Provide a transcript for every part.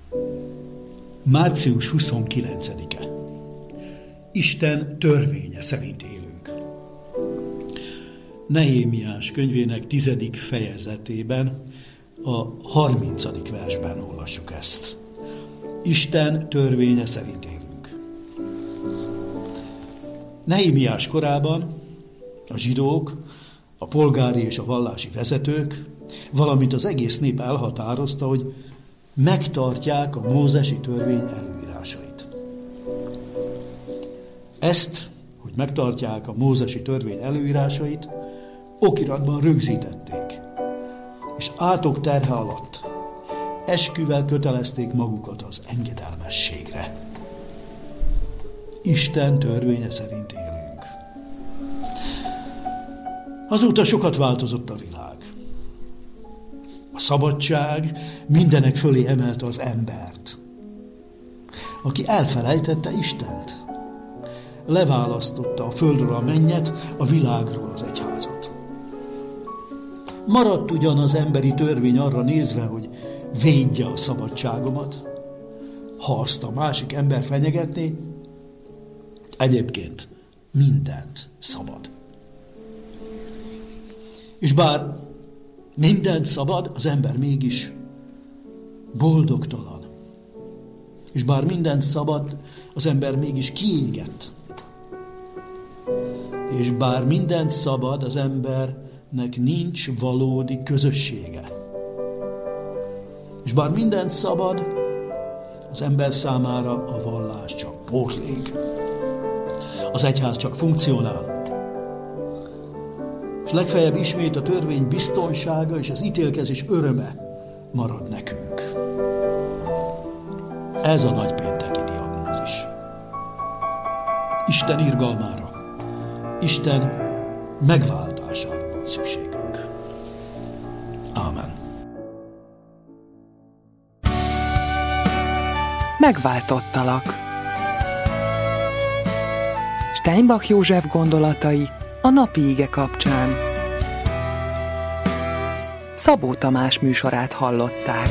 Március 29-e. Isten törvénye szerint élünk. Nehémiás könyvének 10. fejezetében, a 30. versben olvassuk ezt. Isten törvénye szerint élünk. Nehémiás korában a zsidók, a polgári és a vallási vezetők, valamint az egész nép elhatározta, hogy megtartják a mózesi törvény előírásait. Ezt, hogy megtartják a mózesi törvény előírásait, okiratban rögzítették, és átok terhe alatt esküvel kötelezték magukat az engedelmességre. Isten törvénye szerint élünk. Azóta sokat változott a világ. A szabadság mindenek fölé emelte az embert, aki elfelejtette Istent. Leválasztotta a földről a mennyet, a világról az egyházat. Maradt ugyan az emberi törvény arra nézve, hogy védje a szabadságomat, ha azt a másik ember fenyegetné, egyébként mindent szabad. És bár mindent szabad, az ember mégis boldogtalan. És bár mindent szabad, az ember mégis kiégett. És bár mindent szabad, az embernek nincs valódi közössége. És bár mindent szabad, az ember számára a vallás csak pótlék. Az egyház csak funkcionál. És legfeljebb ismét a törvény biztonsága és az ítélkezés öröme marad nekünk. Ez a nagypénteki diagnózis. Isten irgalmára, Isten megváltására van szükségünk. Ámen. Megváltottalak. Steinbach József gondolatai a napi ige kapcsán. Szabó Tamás műsorát hallották.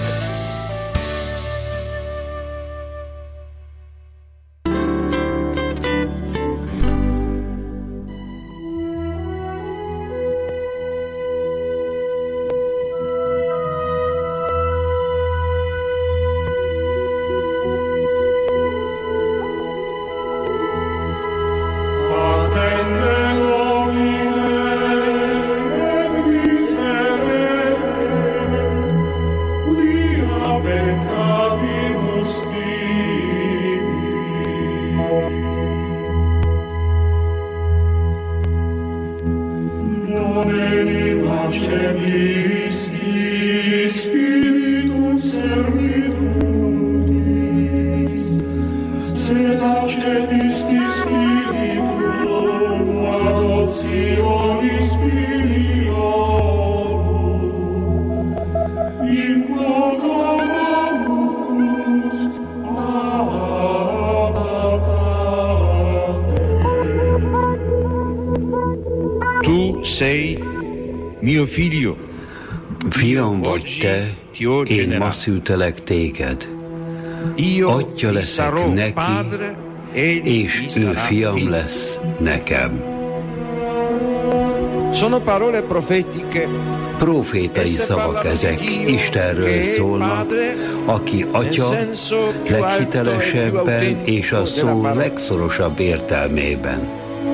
Fiam vagy te, én ma szültelek téged. Atya leszek neki, és ő fiam lesz nekem. Profétai szavak ezek, Istenről szólnak, aki atya leghitelesebben és a szó legszorosabb értelmében.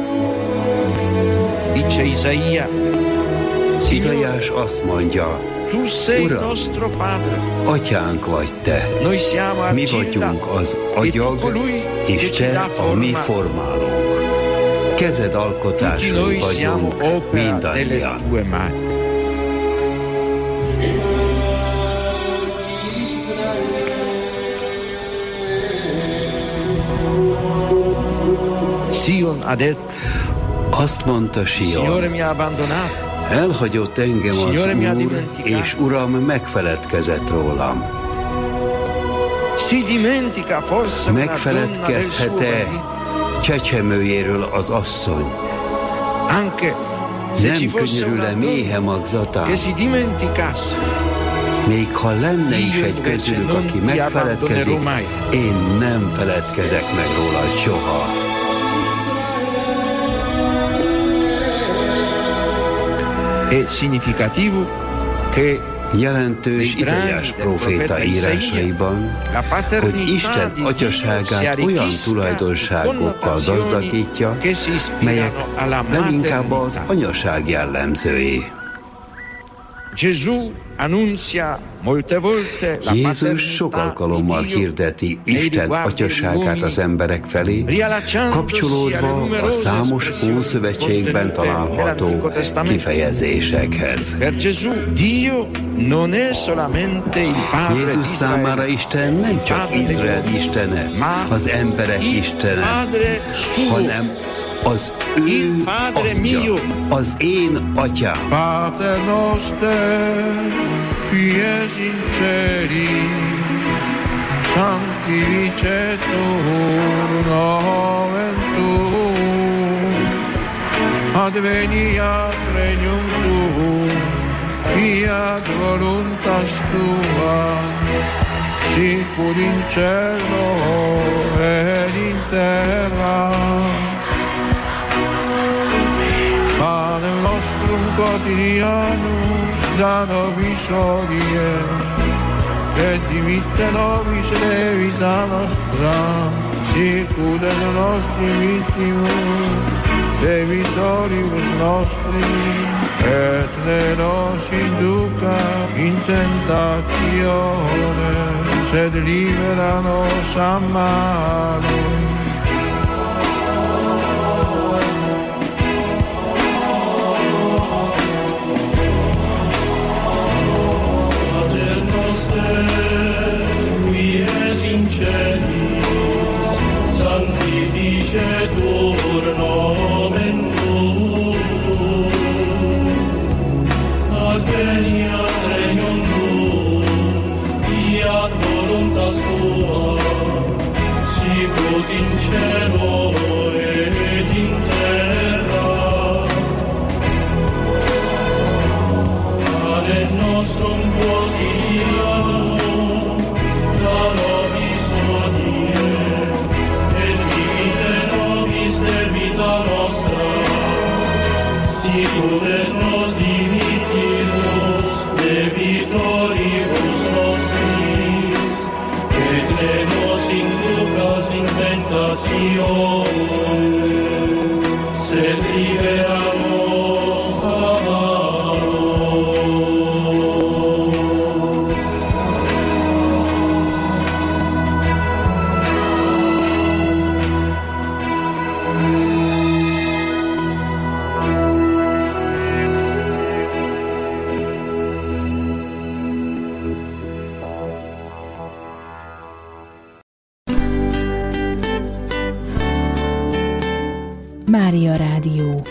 Izaiás azt mondja, Uram, atyánk vagy te, mi vagyunk az agyag, és te a mi formálónk. Kezed alkotásai vagyunk mindannyian. Azt mondta Sion, elhagyott engem az Úr, és Uram megfeledkezett rólam. Megfeledkezhet-e csecsemőjéről az asszony? Nem könyörül-e méhe magzatán? Még ha lenne is egy közülük, aki megfeledkezik, én nem feledkezek meg rólad soha. È significativo che jelentős Izaiás próféta írásaiban, hogy Isten atyaságát olyan tulajdonságokkal gazdagítja, melyek leginkább az anyaság jellemzői. Jézus sok alkalommal hirdeti Isten atyaságát az emberek felé, kapcsolódva a számos Ószövetségben található kifejezésekhez. Jézus számára Isten nem csak Izrael istene, az emberek istene, hanem az ő atya, az én atyám. Pater noster, qui es in celi, sanctificetur nomen tuum, adveniat regnum tuum, fiat voluntas tua, sicur in cielo et in terra. Panem nostrum quotidianum da nobis hodie, et dimitte nobis debita nostra, sicut et nostri vittimus debitoribus nostri, et ne nos induca in tentatione, sed libera nos a malo. Sanctificetur nomen tuum, adveniat regnum tuum, fiat voluntas tua, sicut in cielo et in terra. Panem nostrum quotidianum da nobis hodie, debita nostra, sicut et nos dimittimus debitoribus nostris, et ne nos inducas in tentatione, sed libera nos a malo. Mária Rádió.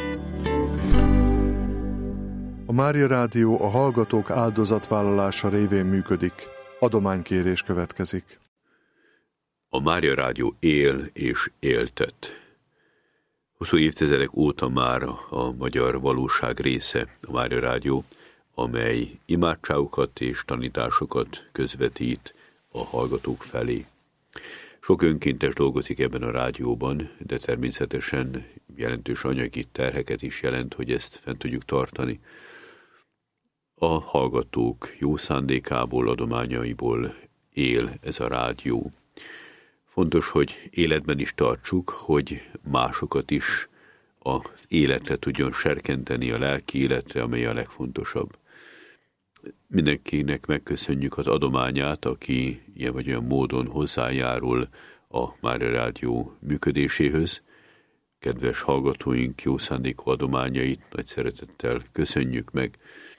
A Mária Rádió a hallgatók áldozatvállalása révén működik. Adománykérés következik. A Mária Rádió él és éltet. Hosszú évtizedek óta már a magyar valóság része a Mária Rádió, amely imádságokat és tanításokat közvetít a hallgatók felé. Sok önkéntes dolgozik ebben a rádióban, de természetesen jelentős anyagi terheket is jelent, hogy ezt fent tudjuk tartani. A hallgatók jó szándékából, adományaiból él ez a rádió. Fontos, hogy életben is tartsuk, hogy másokat is az életre tudjon serkenteni, a lelki életre, amely a legfontosabb. Mindenkinek megköszönjük az adományát, aki ilyen vagy olyan módon hozzájárul a Mária Rádió működéséhöz. Kedves hallgatóink jó szándékú adományait nagy szeretettel köszönjük meg.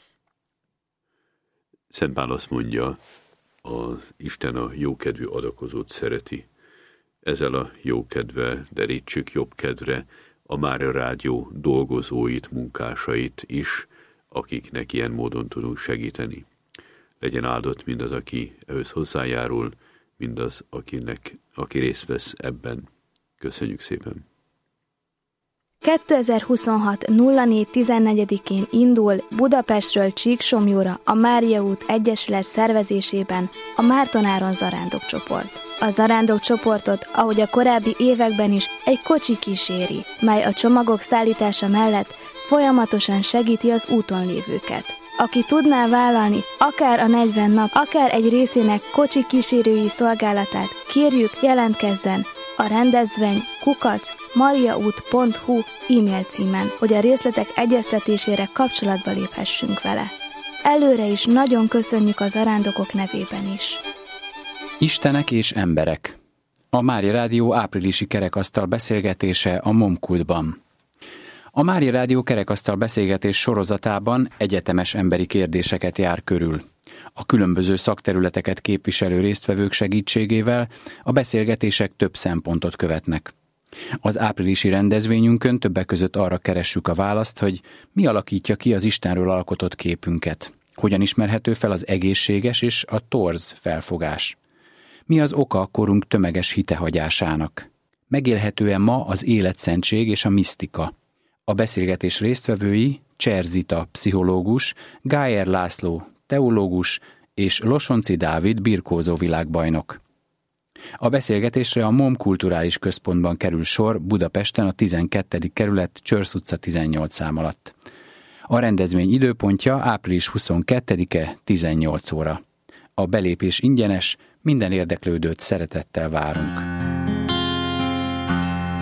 Szent Pál azt mondja, az Isten a jókedvű adakozót szereti. Ezzel a jókedve derítsük jobb kedvre a Mária Rádió dolgozóit, munkásait is, akiknek ilyen módon tudunk segíteni. Legyen áldott mindaz, aki ehhez hozzájárul, mindaz, aki részt vesz ebben. Köszönjük szépen! 2026. 04.14-én indul Budapestről Csíksomlyóra a Mária út Egyesület szervezésében a Márton Áron zarándokcsoport. A zarándokcsoportot, ahogy a korábbi években is, egy kocsi kíséri, mely a csomagok szállítása mellett folyamatosan segíti az úton lévőket. Aki tudná vállalni akár a 40 nap, akár egy részének kocsi kísérői szolgálatát, kérjük, jelentkezzen a rendezvény @mariaút.hu e-mail címen, hogy a részletek egyeztetésére kapcsolatba léphessünk vele. Előre is nagyon köszönjük a zarándokok nevében is. Istenek és emberek. A Mária Rádió áprilisi kerekasztal beszélgetése a Momkultban. A Mária Rádió kerekasztal beszélgetés sorozatában egyetemes emberi kérdéseket jár körül. A különböző szakterületeket képviselő résztvevők segítségével a beszélgetések több szempontot követnek. Az áprilisi rendezvényünkön többek között arra keressük a választ, hogy mi alakítja ki az Istenről alkotott képünket. Hogyan ismerhető fel az egészséges és a torz felfogás? Mi az oka a korunk tömeges hitehagyásának? Megélhető-e ma az életszentség és a misztika? A beszélgetés résztvevői Cser Zita pszichológus, Gájer László teológus és Losonci Dávid birkózó világbajnok. A beszélgetésre a MOM Kulturális Központban kerül sor Budapesten a 12. kerület Csörsz utca 18 szám alatt. A rendezvény időpontja április 22-e 18 óra. A belépés ingyenes, minden érdeklődőt szeretettel várunk.